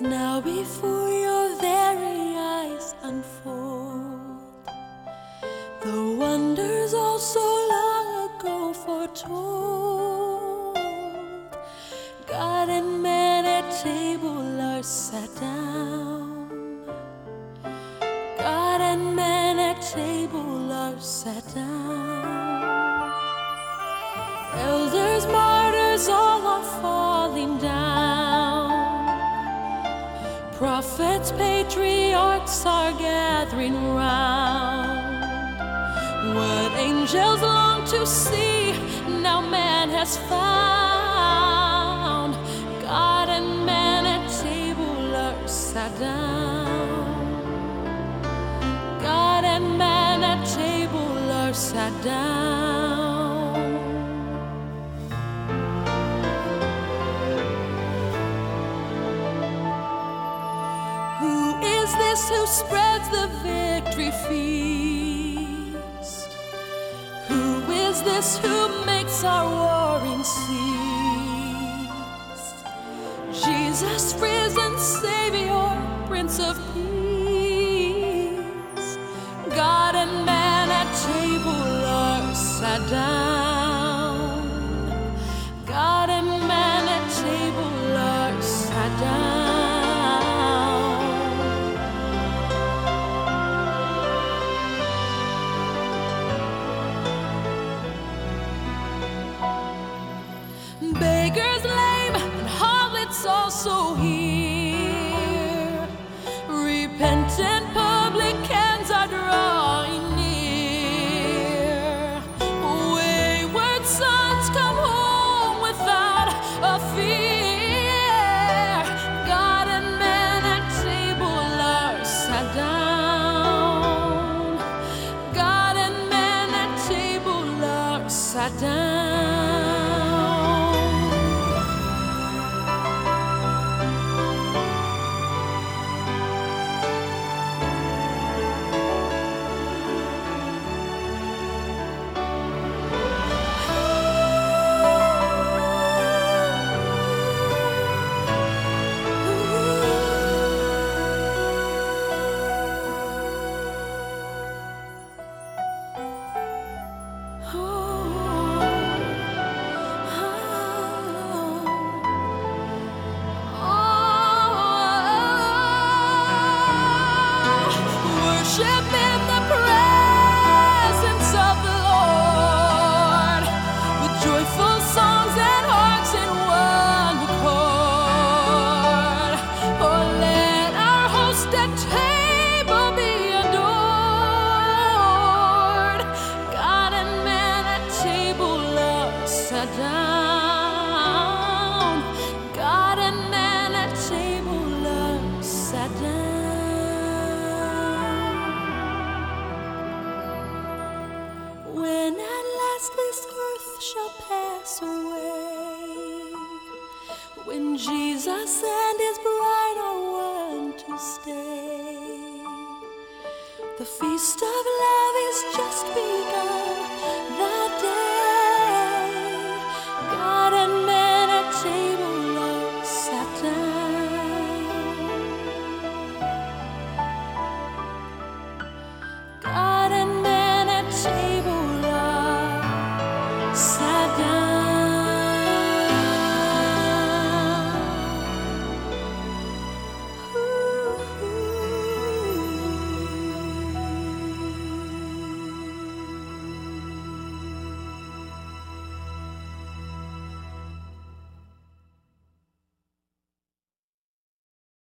now before your very eyes unfold the wonders all so long ago foretold. God and man at table are sat down. God and man at table are sat down. Elders, martyrs, all are falling down. Prophets, patriarchs are gathering round. What angels long to see, now man has found. God and man at table are sat down. God and man at table are sat down. Who is this who spreads the victory feast? Who is this who makes our warring cease? Jesus, risen Savior, Prince of Peace. God and man at table are sat down. God and man at table are sat down. Beggars, lame, and harlots also here. Repentant publicans are drawing near. Wayward sons come home without a fear. God and man at table are sat down. God and man at table are sat down. Worship in the presence of the Lord with joyful songs and hearts in one accord. Oh, let our host at table be adored. God and man at table are sat down. God and man at table are sat down. When at last this earth shall pass away, when Jesus and his bride are one to stay, the feast of love is just begun.